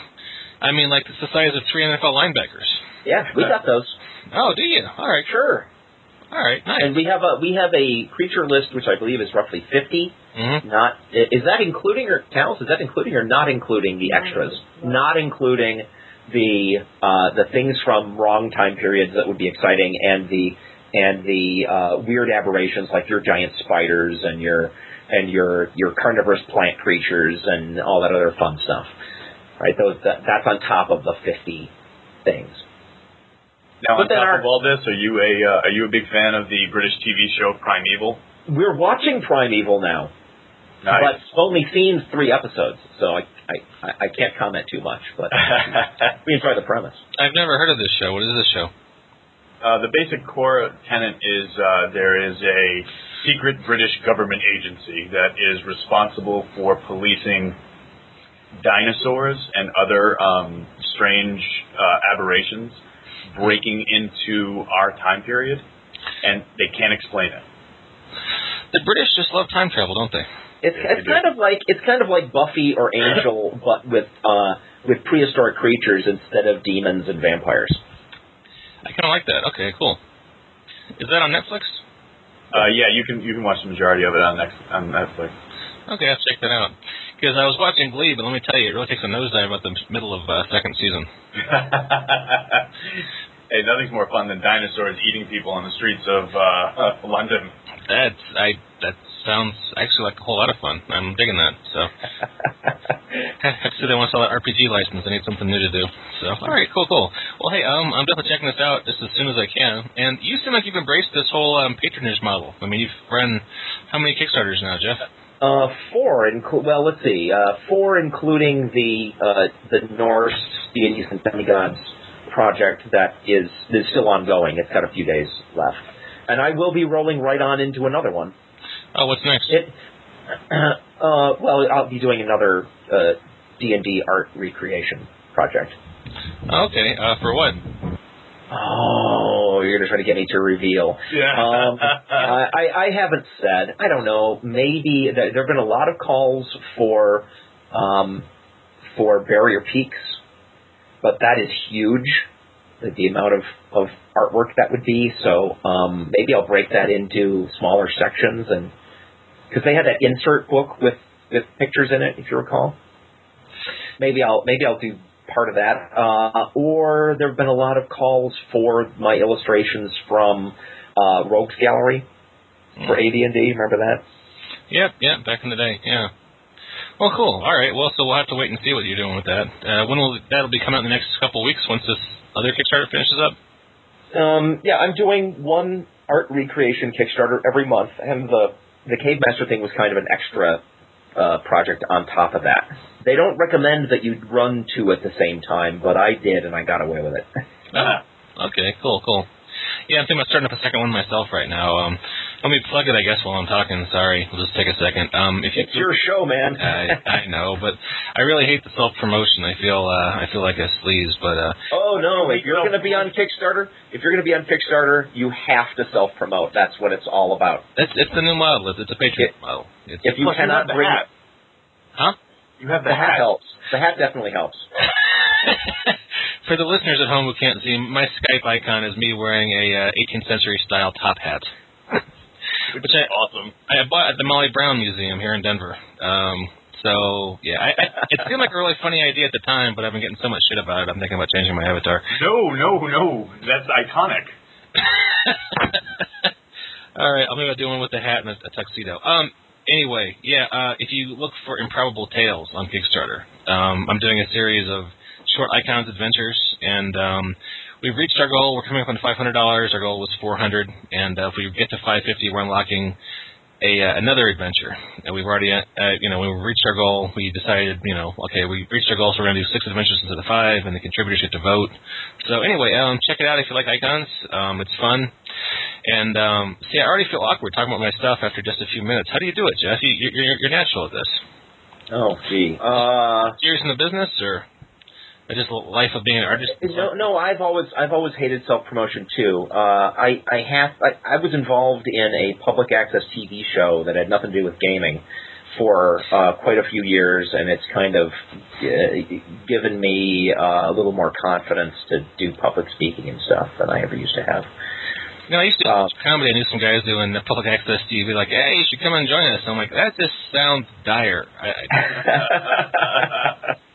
I mean, like, it's the size of three N F L linebackers. Yeah, we got those. Oh, do you? All right. Sure. All right, nice. And we have a we have a creature list which I believe is roughly fifty. Mm-hmm. Not is that including or Talos, is that including or not including the extras? Not including the uh, the things from wrong time periods that would be exciting, and the and the uh, weird aberrations like your giant spiders and your and your your carnivorous plant creatures and all that other fun stuff. Right? Those that, that's on top of the fifty things. Now, on But then top our- of all this, are you a uh, are you a big fan of the British T V show Primeval? We're watching Primeval now, Nice. but only seen three episodes, so I I, I can't comment too much. But we enjoy the premise. I've never heard of this show. What is this show? Uh, the basic core tenet is uh, there is a secret British government agency that is responsible for policing dinosaurs and other um, strange uh, aberrations breaking into our time period, and they can't explain it. The British just love time travel, don't they? It's Yeah, it's they kind of like it's kind of like Buffy or Angel, but with uh, with prehistoric creatures instead of demons and vampires. I kind of like that. Okay, cool. Is that on Netflix? Uh, yeah, you can you can watch the majority of it on next on Netflix. Okay, I'll check that out. Because I was watching Glee, but let me tell you, it really takes a nosedive about the middle of uh, second season. Hey, nothing's more fun than dinosaurs eating people on the streets of uh, London. That's I. That sounds actually like a whole lot of fun. I'm digging that. So, so they want to sell that R P G license. I need something new to do. So, all right, cool, cool. Well, hey, um, I'm definitely checking this out just as soon as I can. And you seem like you've embraced this whole um, patronage model. I mean, you've run how many Kickstarters now, Jeff? Uh, four, inclu- well, let's see, uh, four including the uh, the Norse deities and demigods project that is is still ongoing. It's got a few days left, and I will be rolling right on into another one. Oh, what's next? It, uh, well, I'll be doing another uh, D and D art recreation project. Okay, uh, for what? Oh, you're going to try to get me to reveal. Yeah. um, I, I haven't said. I don't know. Maybe there have been a lot of calls for um, for Barrier Peaks, but that is huge. The, the amount of, of artwork that would be. So um, maybe I'll break that into smaller sections, and because they had that insert book with, with pictures in it, if you recall. Maybe I'll maybe I'll do part of that. Uh, or there have been a lot of calls for my illustrations from uh, Rogues Gallery for A D and D. Remember that? Yep, yep, back in the day, yeah. Well, cool. All right, well, so we'll have to wait and see what you're doing with that. Uh, when will that'll be coming out in the next couple of weeks once this other Kickstarter finishes up? Um, yeah, I'm doing one art recreation Kickstarter every month, and the the Cave Master thing was kind of an extra uh, project on top of that. They don't recommend that you run two at the same time, but I did, and I got away with it. Ah, okay, cool, cool. Yeah, I'm thinking about starting up a second one myself right now. Um, let me plug it, I guess, while I'm talking. Sorry, we'll just take a second. Um, if you, it's your show, man. I, I know, but I really hate the self-promotion. I feel uh, I feel like a sleaze, but... Uh, oh, no, if you're going to be on Kickstarter, if you're going to be on Kickstarter, you have to self-promote. That's what it's all about. It's, it's the new model. It's, it's a Patreon it, model. It's, if you cannot you bring... hat. Huh? You have the, the hat. hat helps. The hat definitely helps. For the listeners at home who can't see, my Skype icon is me wearing a uh, eighteenth century style top hat, which I awesome. I bought at the Molly Brown Museum here in Denver. Um, so yeah, I, I, it seemed like a really funny idea at the time, but I've been getting so much shit about it. I'm thinking about changing my avatar. No, no, no. That's iconic. All right, I'll maybe I'll do one with the hat and a, a tuxedo. Um. Anyway, yeah, uh, if you look for Improbable Tales on Kickstarter, um, I'm doing a series of short Icons adventures, and um, we've reached our goal. We're coming up on five hundred dollars. Our goal was four hundred dollars, and uh, if we get to five hundred fifty dollars, we're unlocking a uh, another adventure. And we've already, uh, you know, when we reached our goal, we decided, you know, okay, we reached our goal, so we're going to do six adventures instead of five, and the contributors get to vote. So anyway, um, check it out if you like Icons. Um, it's fun. And, um, see, I already feel awkward talking about my stuff after just a few minutes. How do you do it, Jeff? You, you're, you're natural at this. Oh, gee. Uh, Years in the business, or just life of being an artist? No, no. I've always, I've always hated self-promotion too. Uh, I, I have, I, I was involved in a public access T V show that had nothing to do with gaming for uh, quite a few years, and it's kind of uh, given me uh, a little more confidence to do public speaking and stuff than I ever used to have. You know, I used to do uh, comedy. I knew some guys doing the public access T V, like, hey, you should come and join us. I'm like, that just sounds dire. I, I,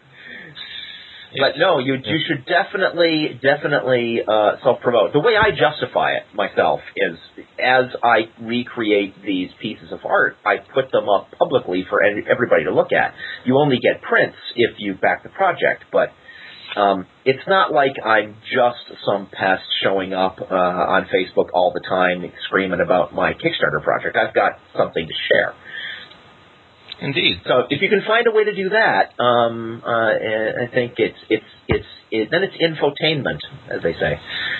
but no, you you should definitely, definitely uh, self-promote. The way I justify it myself is, as I recreate these pieces of art, I put them up publicly for everybody to look at. You only get prints if you back the project, but Um, it's not like I'm just some pest showing up uh, on Facebook all the time screaming about my Kickstarter project. I've got something to share. Indeed. So if you can find a way to do that, um, uh, I think it's it's it's it, then it's infotainment, as they say.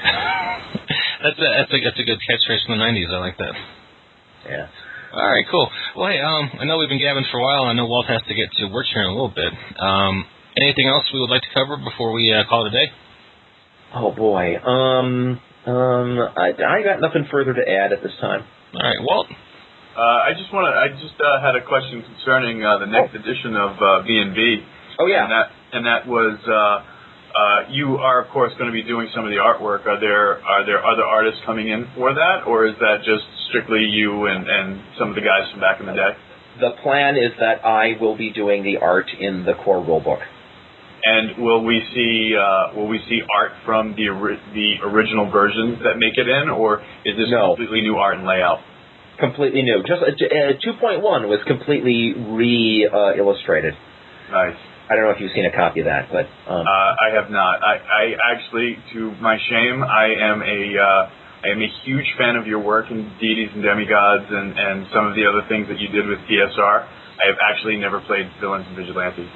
that's a that's a that's a good catchphrase from the nineties. I like that. Yeah. All right, cool. Well, hey, um, I know we've been gabbing for a while. I know Walt has to get to work here in a little bit. Um. Anything else we would like to cover before we uh, call it a day? Oh, boy. Um, um, I, I got nothing further to add at this time. All right, Walt? Uh, I just want to. I just uh, had a question concerning uh, the next edition of uh, B and B. Oh, yeah. And that, and that was, uh, uh, you are, of course, going to be doing some of the artwork. Are there are there other artists coming in for that, or is that just strictly you and, and some of the guys from back in the day? The plan is that I will be doing the art in the core rulebook. And will we see uh, will we see art from the ori- the original versions that make it in, or is this no. completely new art and layout? Completely new. Just uh, two point one was completely re-illustrated. Uh, nice. I don't know if you've seen a copy of that, but um, uh, I have not. I, I actually, to my shame, I am a uh, I am a huge fan of your work in Deities and Demigods and, and some of the other things that you did with T S R. I have actually never played Villains and Vigilantes.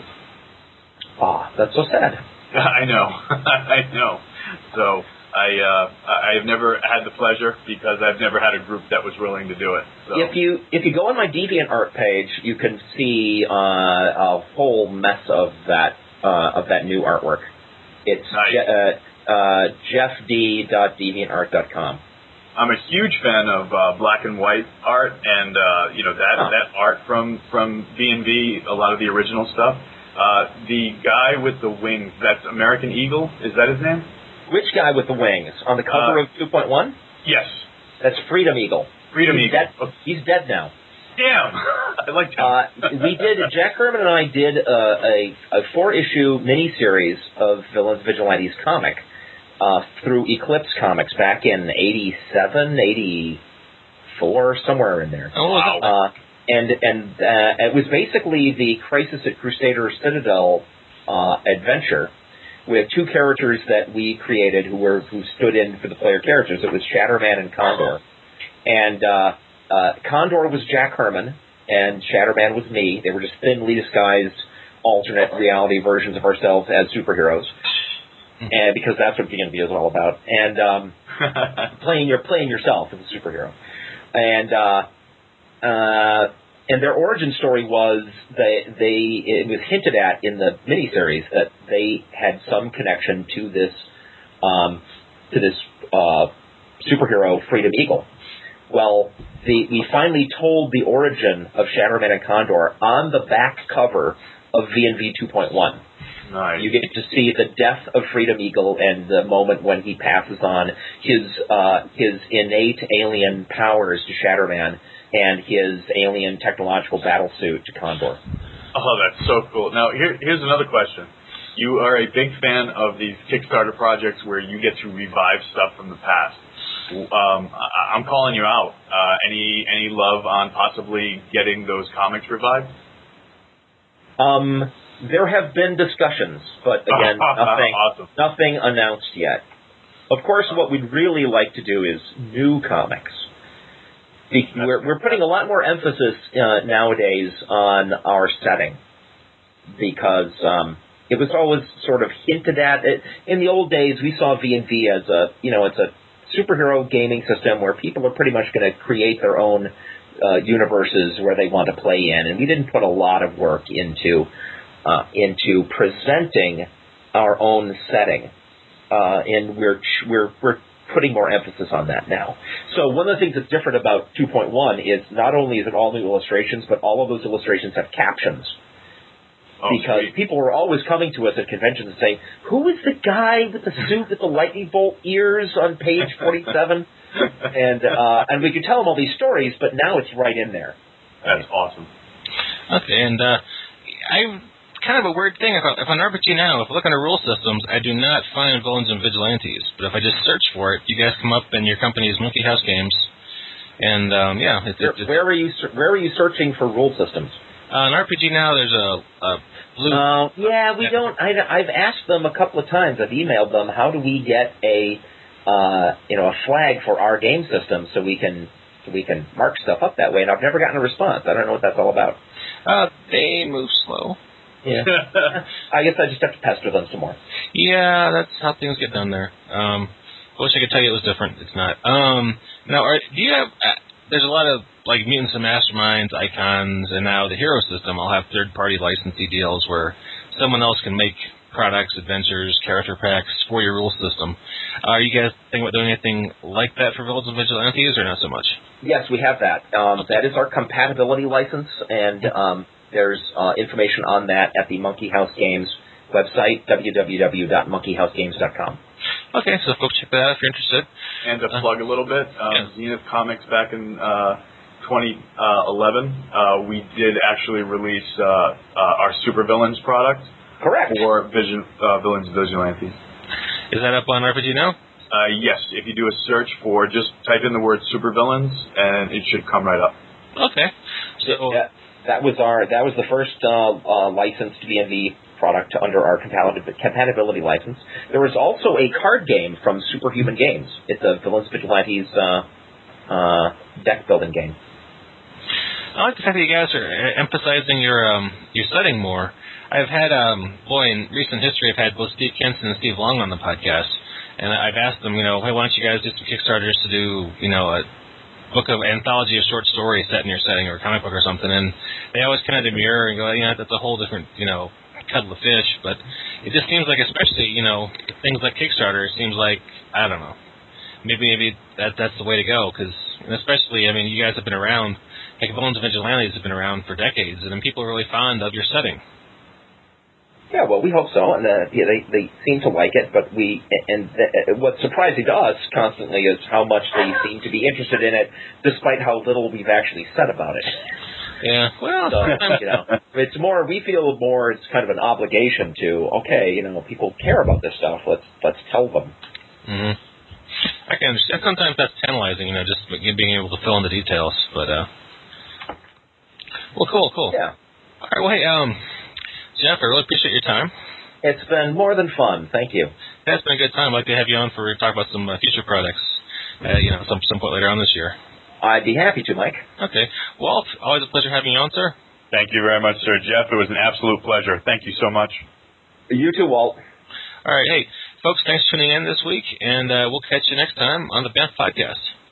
Ah, that's so sad. I know, I know. So I uh, I have never had the pleasure because I've never had a group that was willing to do it. So. If you if you go on my DeviantArt page, you can see uh, a whole mess of that uh, of that new artwork. It's nice. je- uh, uh, jeff d dot deviantart dot com. I'm a huge fan of uh, black and white art, and uh, you know that huh. that art from from B and B, a lot of the original stuff. Uh, the guy with the wings, that's American Eagle, is that his name? Which guy with the wings? On the cover uh, of two point one? Yes. That's Freedom Eagle. Freedom He's Eagle. Dead. He's dead now. Damn! I like that. Uh, we did, Jack Herman and I did uh, a, a four-issue miniseries of Villains Vigilantes comic uh, through Eclipse Comics back in eighty-seven, eighty-four, somewhere in there. Oh, wow. Uh, and and uh, it was basically the Crisis at Crusader Citadel uh, adventure with two characters that we created who were who stood in for the player characters. It was Shatterman and Condor. And uh, uh, Condor was Jack Herman, and Shatterman was me. They were just thinly disguised alternate reality versions of ourselves as superheroes. And because that's what D and D is all about. And um, playing your playing yourself as a superhero. And uh, uh, and their origin story was they they it was hinted at in the miniseries that they had some connection to this um, to this uh, superhero Freedom Eagle. Well, the, we finally told the origin of Shatterman and Condor on the back cover of V and V two point one. Nice. You get to see the death of Freedom Eagle and the moment when he passes on his uh, his innate alien powers to Shatterman and his alien technological battlesuit to Condor. Oh, that's so cool. Now, here, here's another question. You are a big fan of these Kickstarter projects where you get to revive stuff from the past. Um, I, I'm calling you out. Uh, any any love on possibly getting those comics revived? Um, there have been discussions, but again, nothing, awesome. nothing announced yet. Of course, what we'd really like to do is new comics. We're, we're putting a lot more emphasis uh, nowadays on our setting because um, it was always sort of hinted at. It, in the old days, we saw V and V as a, you know, it's a superhero gaming system where people are pretty much going to create their own uh, universes where they want to play in, and we didn't put a lot of work into uh, into presenting our own setting, uh, and we're we're we're putting more emphasis on that now. So one of the things that's different about two point one is not only is it all new illustrations, but all of those illustrations have captions. Oh, because sweet. people were always coming to us at conventions and saying, who is the guy with the suit with the lightning bolt ears on page forty-seven? and uh, and we could tell them all these stories, but now it's right in there. That's awesome. Okay, and uh, I kind of a weird thing. If, I, if on R P G Now, if I look under rule systems, I do not find Villains and Vigilantes. But if I just search for it, you guys come up in your company's Monkey House Games. And, um, yeah. It's, where, it's, where, are you, where are you searching for rule systems? Uh, on R P G Now, there's a, a blue... Uh, yeah, we don't... I, I've asked them a couple of times. I've emailed them, how do we get a, uh, you know, a flag for our game system so we can so we can mark stuff up that way? And I've never gotten a response. I don't know what that's all about. Uh, they move slow. Yeah. I guess I just have to pester them some more. Yeah, that's how things get done there. Um, I wish I could tell you it was different. It's not. Um, now, are, do you have... Uh, there's a lot of, like, Mutants and Masterminds, Icons, and now the Hero System all have third-party licensee deals where someone else can make products, adventures, character packs for your rule system. Uh, are you guys thinking about doing anything like that for Villains and Vigilantes, or not so much? Yes, we have that. Um, that is our compatibility license, and um, there's uh, information on that at the Monkey House Games website, w w w dot monkey house games dot com. Okay, so folks check that out if you're interested. And to uh, plug a little bit, um, yeah. Zenith Comics back in uh, twenty eleven, uh, we did actually release uh, uh, our Supervillains product. Correct. For Vision, uh, Villains and Vigilantes. Is that up on R P G Now? Uh, yes, if you do a search for, just type in the word Supervillains, and it should come right up. Okay. So yeah, that was our that was the first uh, uh, licensed D and D product under our compatibility license. There was also a card game from Superhuman Games. It's a Villains Vigilantes uh, uh, deck building game. I like the fact that you guys are emphasizing your um, your setting more. I've had, um, boy, in recent history, I've had both Steve Kenson and Steve Long on the podcast, and I've asked them, you know, hey, why don't you guys do some Kickstarters to do, you know, a book of anthology of short stories set in your setting or a comic book or something, and they always kind of demur and go, you know, that's a whole different, you know, kettle of fish, but it just seems like, especially, you know, things like Kickstarter, it seems like, I don't know, maybe maybe that that's the way to go, because, especially, I mean, you guys have been around, like Villains and Vigilantes have been around for decades, and people are really fond of your setting. Yeah, well, we hope so, and uh, yeah, they they seem to like it. But we and uh, what's surprising to us constantly is how much they seem to be interested in it, despite how little we've actually said about it. Yeah, well, so, you know, it's more. We feel more. It's kind of an obligation to. Okay, you know, people care about this stuff. Let's let's tell them. Mm-hmm. I can understand. Sometimes that's tantalizing, you know, just being able to fill in the details. But uh, well, cool, cool. Yeah. All right. Well, hey, um. Jeff, I really appreciate your time. It's been more than fun. Thank you. That's been a good time. I'd like to have you on for talk about some uh, future products, uh, you know, some some point later on this year. I'd be happy to, Mike. Okay. Walt, always a pleasure having you on, sir. Thank you very much, sir. Jeff, it was an absolute pleasure. Thank you so much. You too, Walt. All right. Hey, folks, thanks for tuning in this week, and uh, we'll catch you next time on the Banff Podcast.